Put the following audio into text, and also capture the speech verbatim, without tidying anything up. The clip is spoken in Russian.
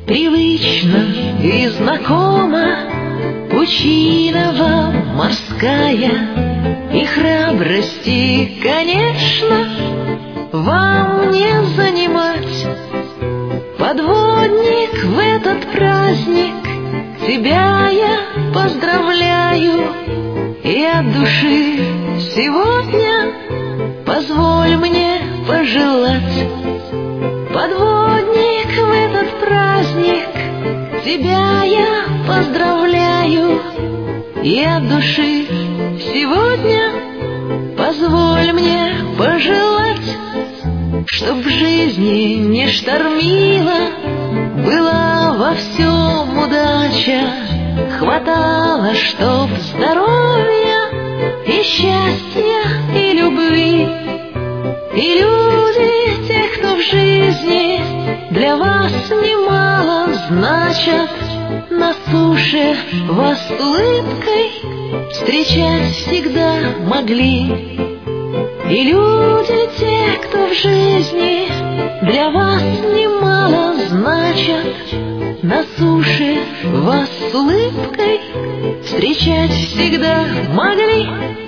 Привычно и знакомо пучина вам морская, и храбрости, конечно, вам не занимать. Подводник, в этот праздник тебя я поздравляю, и от души сегодня позволь мне пожелать. Подводник, в этот праздник тебя я поздравляю, и от души сегодня позволь мне пожелать, чтоб в жизни не штормила, была во всем удача, хватало, чтоб здоровья и счастья и любви. И люди, те, кто в жизни для вас немало значат, на суше вас с улыбкой встречать всегда могли. И люди, те, кто в жизни для вас немало значат, на суше вас с улыбкой встречать всегда могли.